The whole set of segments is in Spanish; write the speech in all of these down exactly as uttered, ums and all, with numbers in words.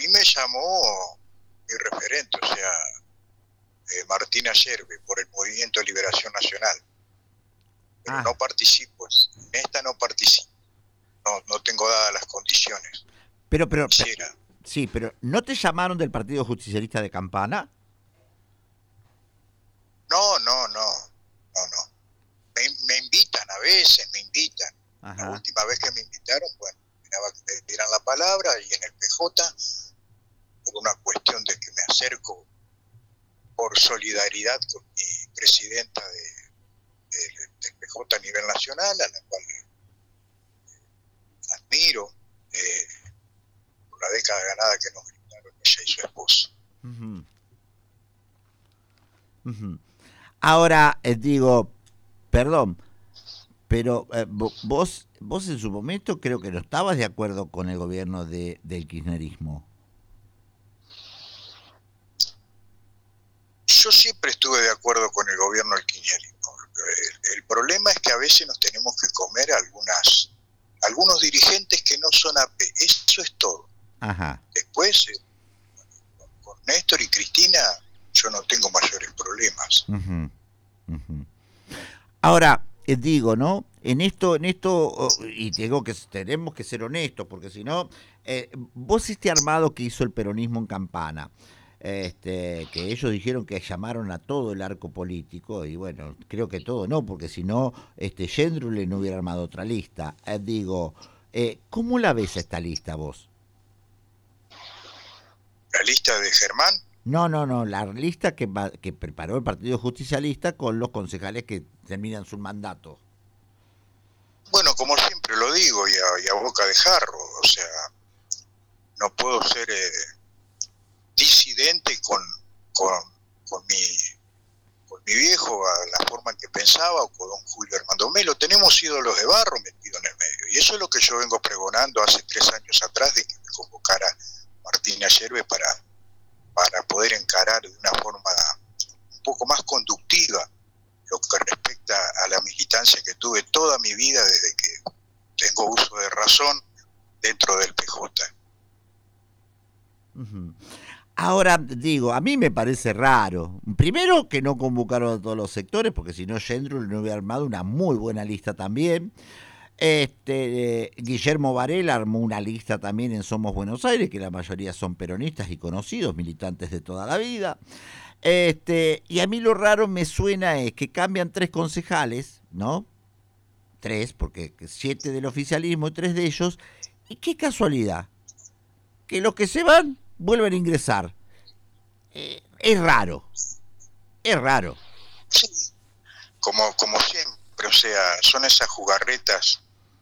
mí me llamó mi referente, o sea, eh, Martín Ayerbe, por el Movimiento de Liberación Nacional. Pero ah. no participo, en esta no participo, no, no tengo dadas las condiciones. Pero, pero, pero, sí, pero ¿no te llamaron del Partido Justicialista de Campana? No, no, no, no, no. Me, me invitan a veces, me invitan. Ajá. La última vez que me invitaron, bueno, miraba que me dieran la palabra y en el P J, por una cuestión de que me acerco por solidaridad con mi presidenta de, de, del P J a nivel nacional, a la cual eh, admiro eh, por la década ganada que nos brindaron ella y su esposo. Uh-huh. Uh-huh. Ahora, eh, digo, perdón, pero eh, vos vos en su momento creo que no estabas de acuerdo con el gobierno de, del kirchnerismo. Yo siempre estuve de acuerdo con el gobierno del kirchnerismo. El, el problema es que a veces nos tenemos que comer algunas algunos dirigentes que no son A P. Eso es todo. Ajá. Después, eh, con Néstor y Cristina, yo no tengo mayores problemas. Uh-huh. Uh-huh. Ahora, eh, digo, ¿no? En esto, en esto, oh, y digo que tenemos que ser honestos, porque si no, eh, vos este armado que hizo el peronismo en Campana, este, que ellos dijeron que llamaron a todo el arco político, y bueno, creo que todo no, porque si no, este, Yendrule no hubiera armado otra lista. Eh, digo, eh, ¿cómo la ves esta lista vos? ¿La lista de Germán? No, no, no, la lista que, que preparó el Partido Justicialista con los concejales que terminan su mandato. Bueno, como siempre lo digo, y a, y a boca de jarro, o sea, no puedo ser eh, disidente con, con, con, mi, con mi viejo, a la forma en que pensaba, o con don Julio Armando Melo. Tenemos ídolos de barro metidos en el medio, y eso es lo que yo vengo pregonando hace tres años atrás, de que me convocara Martín Ayerbe para... para poder encarar de una forma un poco más conductiva lo que respecta a la militancia que tuve toda mi vida desde que tengo uso de razón dentro del P J. Uh-huh. Ahora, digo, a mí me parece raro. Primero, que no convocaron a todos los sectores, porque si no, Yendrule no hubiera armado una muy buena lista también. Este eh, Guillermo Varela armó una lista también en Somos Buenos Aires, que la mayoría son peronistas y conocidos, militantes de toda la vida. Este, y a mí lo raro me suena es que cambian tres concejales, ¿no? Tres, porque siete del oficialismo y tres de ellos. Y qué casualidad, que los que se van vuelven a ingresar. Eh, es raro, es raro. Sí, como, como siempre, o sea, son esas jugarretas.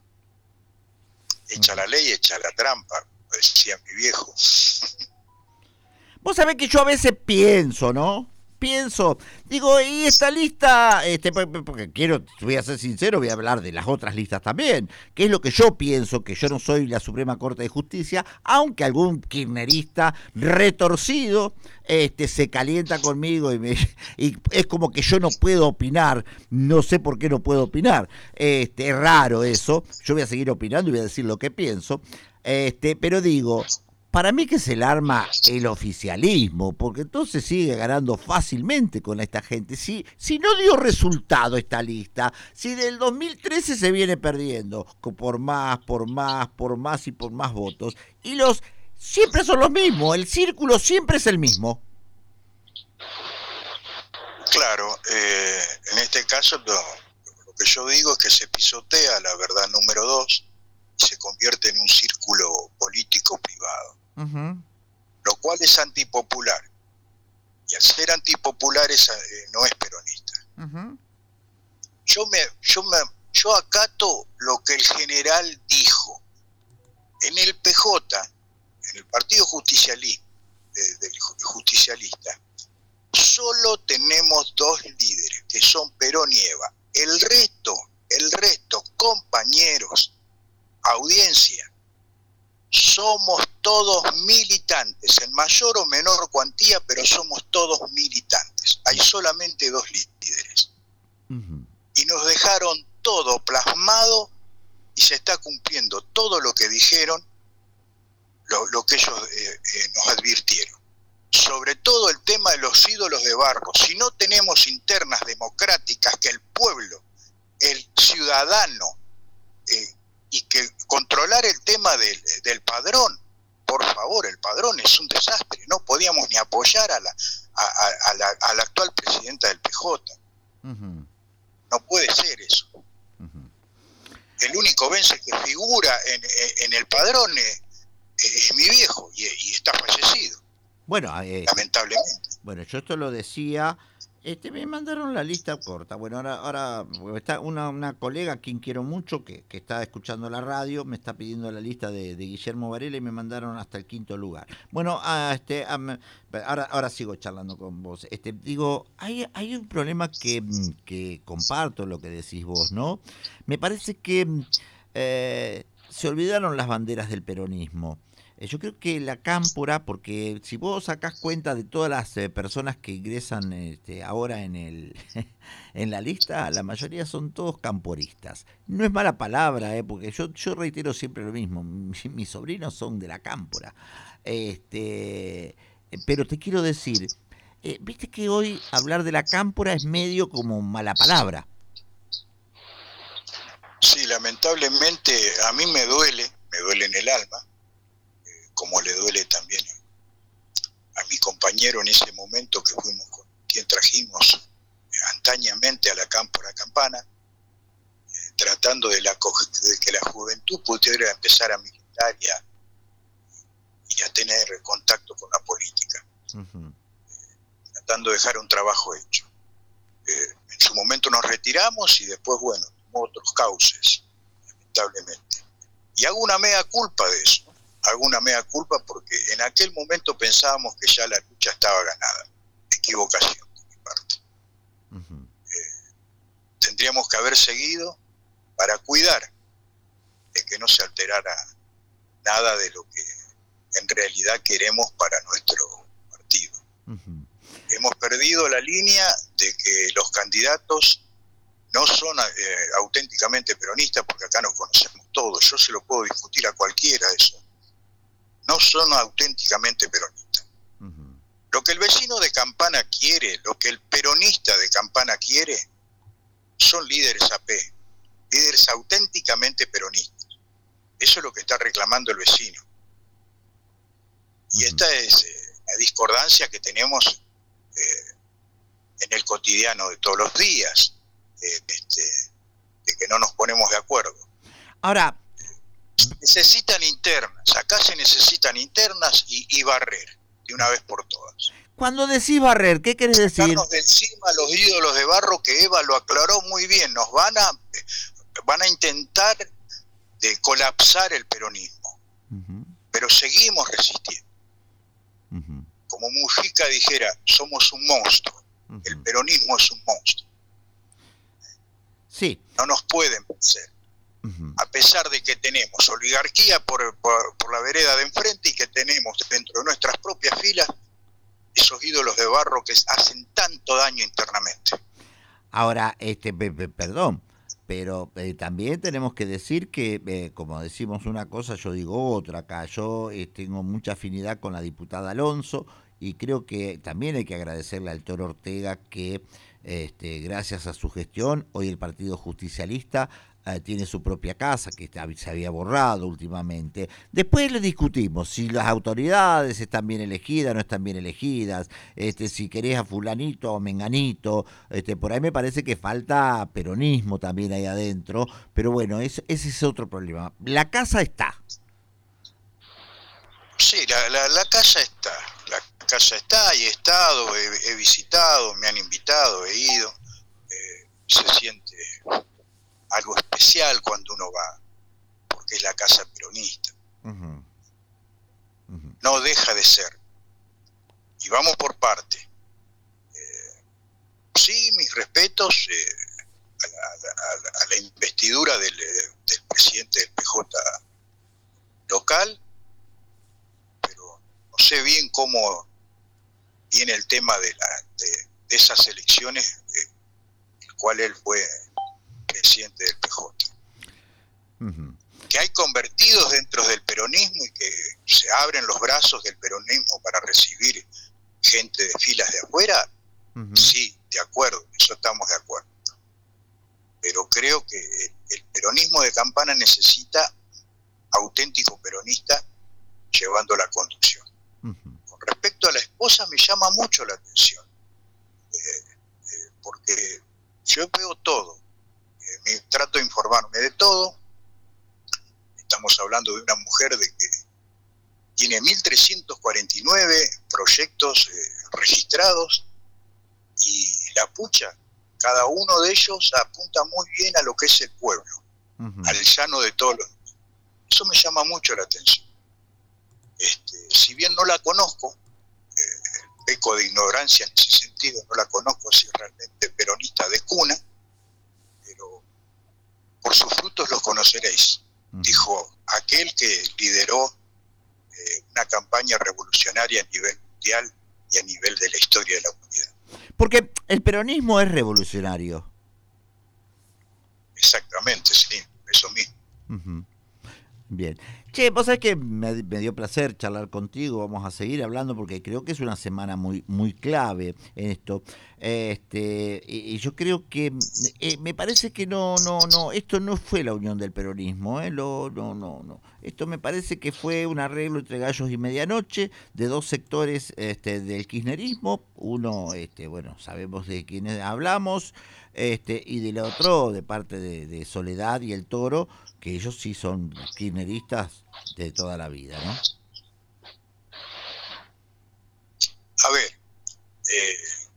Echa la ley, echa la trampa, decía mi viejo. Vos sabés que yo a veces pienso, ¿no? Pienso, digo, y esta lista, este, porque quiero, voy a ser sincero, voy a hablar de las otras listas también, que es lo que yo pienso, que yo no soy la Suprema Corte de Justicia, aunque algún kirchnerista retorcido este, se calienta conmigo y, me, y es como que yo no puedo opinar, no sé por qué no puedo opinar, este, es raro eso, yo voy a seguir opinando y voy a decir lo que pienso, este, pero digo... Para mí que se le arma el oficialismo, porque entonces sigue ganando fácilmente con esta gente. Si, si no dio resultado esta lista, si del dos mil trece se viene perdiendo por más, por más, por más y por más votos, y los siempre son los mismos, el círculo siempre es el mismo. Claro, eh, en este caso lo, lo que yo digo es que se pisotea la verdad número dos y se convierte en un círculo político privado. Uh-huh. Lo cual es antipopular, y al ser antipopular es, eh, no es peronista. Uh-huh. Yo me, yo me, yo acato lo que el general dijo. En el P J, en el Partido Justicialista, de, de, de Justicialista, solo tenemos dos líderes, que son Perón y Eva. El resto, el resto, compañeros, audiencia, somos todos militantes, en mayor o menor cuantía, pero somos todos militantes. Hay solamente dos líderes. Uh-huh. Y nos dejaron todo plasmado y se está cumpliendo todo lo que dijeron, lo, lo, que ellos eh, eh, nos advirtieron. Sobre todo el tema de los ídolos de barro. Si no tenemos internas democráticas, que el pueblo, el ciudadano, eh, y que controlar el tema del, del padrón, por favor, el padrón es un desastre. No podíamos ni apoyar a la, a, a, a la, a la actual presidenta del P J. Uh-huh. No puede ser eso. Uh-huh. El único vence que figura en, en el padrón es, es mi viejo y, y está fallecido. Bueno, eh, lamentablemente. Bueno, yo esto lo decía, este, me mandaron la lista corta. Bueno, ahora, ahora está una, una colega a quien quiero mucho, que, que está escuchando la radio, me está pidiendo la lista de, de Guillermo Varela y me mandaron hasta el quinto lugar. Bueno, a, este, a, ahora, ahora sigo charlando con vos. Este, digo, hay, hay un problema que, que comparto lo que decís vos, ¿no? Me parece que eh, se olvidaron las banderas del peronismo. Yo creo que la cámpora, porque si vos sacás cuenta de todas las eh, personas que ingresan este, ahora en el en la lista, la mayoría son todos camporistas. No es mala palabra, eh, porque yo yo reitero siempre lo mismo. Mis, mis sobrinos son de la cámpora. Este, pero te quiero decir, eh, viste que hoy hablar de la cámpora es medio como mala palabra. Sí, lamentablemente a mí me duele, me duele en el alma, como le duele también a mi compañero en ese momento que fuimos con quien trajimos antañamente a la cámpora campana, eh, tratando de, la, de que la juventud pudiera empezar a militar y a, y a tener contacto con la política, uh-huh. eh, tratando de dejar un trabajo hecho. Eh, en su momento nos retiramos y después, bueno, tomó otros cauces, lamentablemente. Y hago una mea culpa de eso. alguna mea culpa porque en aquel momento pensábamos que ya la lucha estaba ganada. Equivocación de mi parte. Uh-huh. Eh, tendríamos que haber seguido para cuidar de que no se alterara nada de lo que en realidad queremos para nuestro partido. Uh-huh. Hemos perdido la línea de que los candidatos no son eh, auténticamente peronistas, porque acá nos conocemos todos, yo se lo puedo discutir a cualquiera eso. No son auténticamente peronistas. Uh-huh. Lo que el vecino de Campana quiere, lo que el peronista de Campana quiere, son líderes A P, líderes auténticamente peronistas. Eso es lo que está reclamando el vecino. Y uh-huh. esta es eh, la discordancia que tenemos eh, en el cotidiano de todos los días, eh, este, de que no nos ponemos de acuerdo. Ahora, necesitan internas, acá se necesitan internas y, y barrer de una vez por todas. Cuando decís barrer, ¿qué querés decir? Sacarnos de encima los ídolos de barro, que Eva lo aclaró muy bien, nos van a van a intentar de colapsar el peronismo, uh-huh. pero seguimos resistiendo. Uh-huh. Como Mujica dijera, somos un monstruo, uh-huh. el peronismo es un monstruo. Sí. No nos pueden vencer. Uh-huh. A pesar de que tenemos oligarquía por, por, por la vereda de enfrente y que tenemos dentro de nuestras propias filas esos ídolos de barro que hacen tanto daño internamente. Ahora, este, perdón, pero eh, también tenemos que decir que, eh, como decimos una cosa, yo digo otra acá. Yo eh, tengo mucha afinidad con la diputada Alonso y creo que también hay que agradecerle al Toro Ortega que, este, gracias a su gestión, hoy el Partido Justicialista eh, tiene su propia casa, que se había borrado últimamente. Después le discutimos si las autoridades están bien elegidas, no están bien elegidas, este, si querés a fulanito o menganito, este, por ahí me parece que falta peronismo también ahí adentro, pero bueno, es, ese es otro problema. La casa está. Sí, la, la, la casa está, la casa está, y he estado, he, he visitado, me han invitado, he ido, eh, se siente algo especial cuando uno va, porque es la casa peronista. Uh-huh. Uh-huh. No deja de ser. Y vamos por parte. Eh, sí, mis respetos eh, a, la, a, la, a la investidura del, del presidente del P J local, pero no sé bien cómo viene el tema de, la, de, de esas elecciones, eh, el cual él fue presidente del P J. Uh-huh. que hay convertidos dentro del peronismo y que se abren los brazos del peronismo para recibir gente de filas de afuera, uh-huh. Sí, de acuerdo, eso estamos de acuerdo. Pero creo que el, el peronismo de Campana necesita auténtico peronista llevando la conducción. Uh-huh. Con respecto a la esposa, me llama mucho la atención, eh, eh, porque yo veo todo, eh, me trato de informarme de todo. Estamos hablando de una mujer de que tiene mil trescientos cuarenta y nueve proyectos eh, registrados, y la pucha, cada uno de ellos apunta muy bien a lo que es el pueblo, uh-huh. al llano de todos los. Eso me llama mucho la atención. Este, si bien no la conozco, eh, peco de ignorancia en ese sentido, no la conozco si es realmente peronista de cuna, pero por sus frutos los conoceréis, uh-huh. dijo aquel que lideró eh, una campaña revolucionaria a nivel mundial y a nivel de la historia de la humanidad. Porque el peronismo es revolucionario. Exactamente, sí, eso mismo. Uh-huh. Bien. Che, vos sabés que me, me dio placer charlar contigo, vamos a seguir hablando porque creo que es una semana muy muy clave en esto. Este, y, y yo creo que eh, me parece que no no no esto no fue la unión del peronismo, eh, lo, no no no. Esto me parece que fue un arreglo entre gallos y medianoche de dos sectores este del kirchnerismo, uno este bueno, sabemos de quiénes hablamos, este y del otro de parte de, de Soledad y el Toro, que ellos sí son kirchneristas de toda la vida, ¿no? A ver, eh,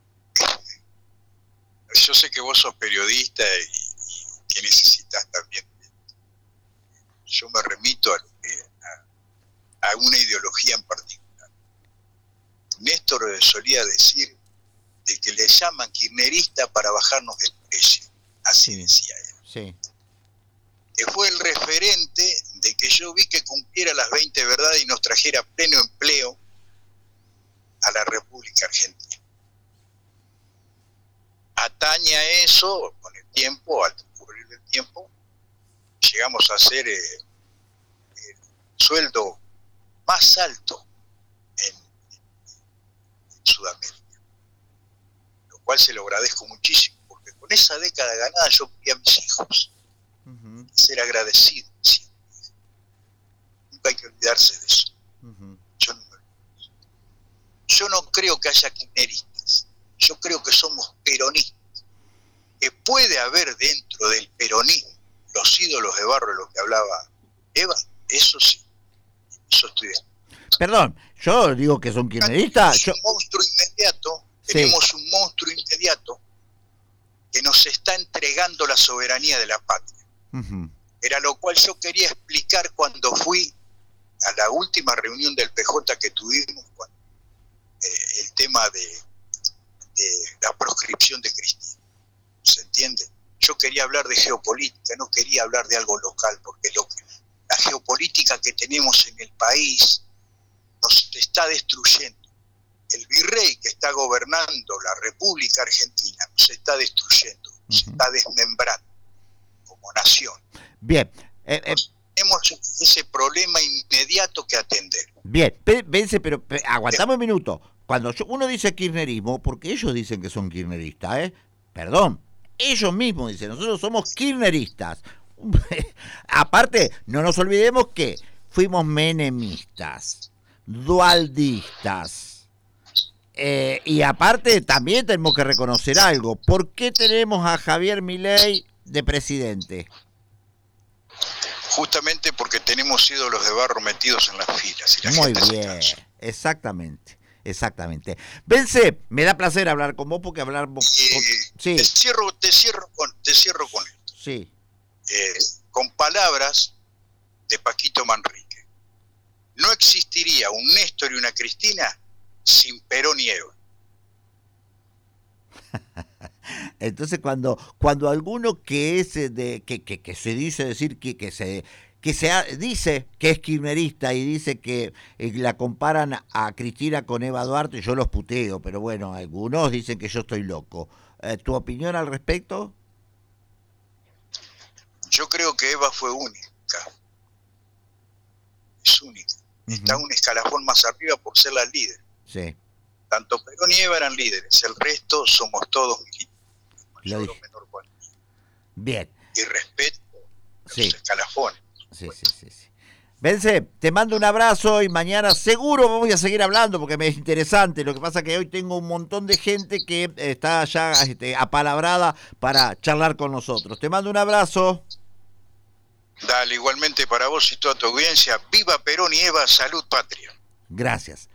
yo sé que vos sos periodista y, y que necesitas también. Yo me remito a, a, a una ideología en particular. Néstor solía decir de que le llaman kirchnerista para bajarnos el precio, así decía él. Sí. Que fue el referente de que yo vi que cumpliera las veinte verdades y nos trajera pleno empleo a la República Argentina. Atañe a eso, con el tiempo, al transcurrir del tiempo, llegamos a ser eh, el sueldo más alto en, en Sudamérica, lo cual se lo agradezco muchísimo, porque con esa década ganada yo fui a mis hijos. Uh-huh. Ser agradecido siempre. Nunca hay que olvidarse de eso. Uh-huh. yo, no, yo no creo que haya kirchneristas, yo creo que somos peronistas, que puede haber dentro del peronismo los ídolos de barro de los que hablaba Eva, eso sí, eso estoy de acuerdo. Perdón, yo digo que son kirchneristas. Tenemos yo... un monstruo inmediato, sí. tenemos un monstruo inmediato que nos está entregando la soberanía de la patria. Uh-huh. Era lo cual yo quería explicar cuando fui a la última reunión del P J que tuvimos, cuando, eh, el tema de, de la proscripción de Cristina. ¿Se entiende? Yo quería hablar de geopolítica, no quería hablar de algo local, porque lo que, la geopolítica que tenemos en el país nos está destruyendo. El virrey que está gobernando la República Argentina nos está destruyendo, nos uh-huh. está desmembrando como nación. Bien. Eh, eh, tenemos ese problema inmediato que atender. Bien, vence, pero, pero aguantame un minuto. Cuando yo, uno dice kirchnerismo, porque ellos dicen que son kirchneristas, ¿eh? Perdón, ellos mismos dicen, nosotros somos kirchneristas. Aparte, no nos olvidemos que fuimos menemistas, dualdistas. Eh, y aparte, también tenemos que reconocer algo. ¿Por qué tenemos a Javier Milei de presidente? Justamente porque tenemos ídolos de barro metidos en las filas. Y la Muy gente bien, exactamente, exactamente. Vence, me da placer hablar con vos porque hablar vos, eh, con... sí. te cierro, te cierro con, te cierro con esto. Sí. Eh, con palabras de Paquito Manrique. No existiría un Néstor y una Cristina sin Perón y Eva. Entonces cuando cuando alguno que es de que, que, que se dice decir que, que se que se ha, dice que es kirchnerista y dice que eh, la comparan a Cristina con Eva Duarte, yo los puteo, pero bueno, algunos dicen que yo estoy loco. Eh, ¿Tu opinión al respecto? Yo creo que Eva fue única. es única. Uh-huh. Está un escalafón más arriba por ser la líder. Sí. Tanto Perón y Eva eran líderes, el resto somos todos militares. Mayor o menor cuantía. Bien. Y respeto a sí. los escalafones. Sí, sí, sí, sí. Bence, te mando un abrazo y mañana seguro vamos a seguir hablando porque me es interesante. Lo que pasa es que hoy tengo un montón de gente que está ya este, apalabrada para charlar con nosotros. Te mando un abrazo. Dale, igualmente para vos y toda tu audiencia. Viva Perón y Eva, salud patria. Gracias.